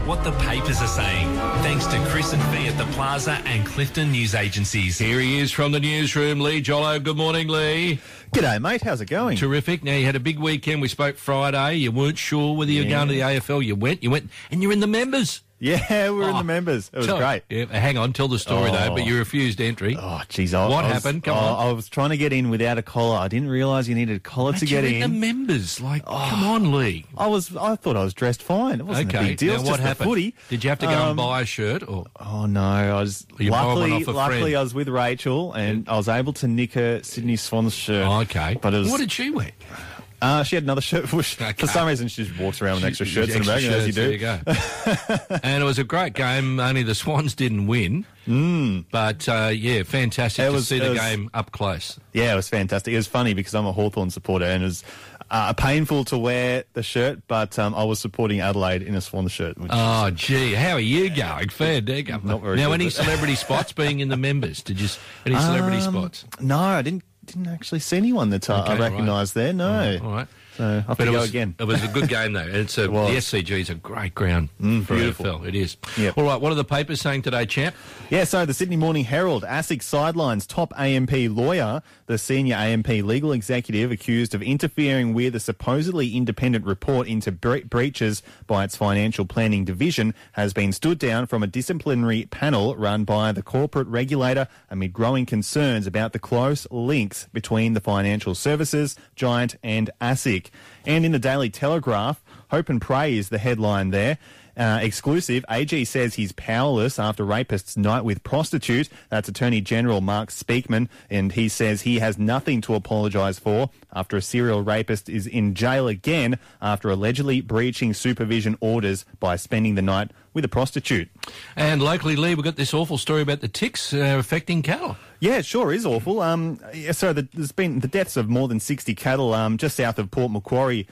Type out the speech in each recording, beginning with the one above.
what the papers are saying. Thanks to Chris and Fee at the Plaza and Clifton News Agencies. Here he is from the newsroom, Lee Jollo. Good morning, Lee. G'day, mate. How's it going? Terrific. Now, you had a big weekend. We spoke Friday. You weren't sure whether you were going to the AFL. You went, and you're in the members. Yeah, we're in the members. It was great. Yeah, hang on, tell the story, though, but you refused entry. Oh, jeez. What happened? Come on. I was trying to get in without a collar. I didn't realise you needed a collar to get in. The members. Come on, Lee. I thought I was dressed fine. It wasn't a big deal. Now, It's what just happened? the footy. Did you have to go and buy a shirt? Or? Oh, no. I was luckily I was with Rachel, and I was able to nick her Sydney Swans shirt. Oh, okay. But what did she wear? She had another shirt. For some reason, she just walks around with extra shirts in her bag, as you do. There you go. And it was a great game. Only the Swans didn't win. But, fantastic to see the game up close. Yeah, it was fantastic. It was funny because I'm a Hawthorn supporter, and it was painful to wear the shirt, but I was supporting Adelaide in a Swans shirt. How are you going? Fair dinkum. Not very now, good, any celebrity spots being in the members? Any celebrity spots? No, I didn't actually see anyone that I recognised there. No. All right. So I have to go again. It was a good game, though. The SCG is a great ground for beautiful. AFL. It is. Yep. All right, what are the papers saying today, champ? Yeah, so the Sydney Morning Herald, ASIC sidelines top AMP lawyer, the senior AMP legal executive accused of interfering with a supposedly independent report into breaches by its financial planning division, has been stood down from a disciplinary panel run by the corporate regulator amid growing concerns about the close links between the financial services giant and ASIC. And in the Daily Telegraph, Hope and Pray is the headline there. Exclusive, AG says he's powerless after rapist's night with prostitute. That's Attorney General Mark Speakman, and he says he has nothing to apologise for after a serial rapist is in jail again after allegedly breaching supervision orders by spending the night with a prostitute. And locally, Lee, we've got this awful story about the ticks affecting cattle. Yeah, it sure is awful. There's been the deaths of more than 60 cattle just south of Port Macquarie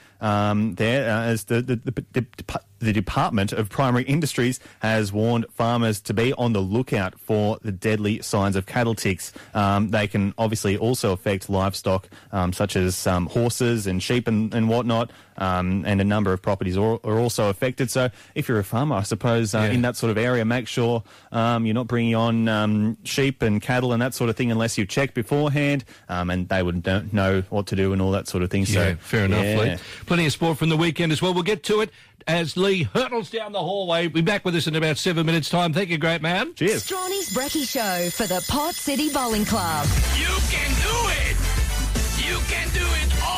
as the Department of Primary Industries has warned farmers to be on the lookout for the deadly signs of cattle ticks. They can obviously also affect livestock such as horses and sheep and whatnot, and a number of properties are also affected. So if you're a farmer, I suppose, in that sort of area, make sure you're not bringing on sheep and cattle and that sort of thing unless you check beforehand, and they would know what to do and all that sort of thing. Yeah, fair enough, Lee. Plenty of sport from the weekend as well. We'll get to it as Lee hurtles down the hallway. Be back with us in about 7 minutes' time. Thank you, great man. Cheers. Strawny's Brekkie Show for the Port City Bowling Club. You can do it! You can do it all!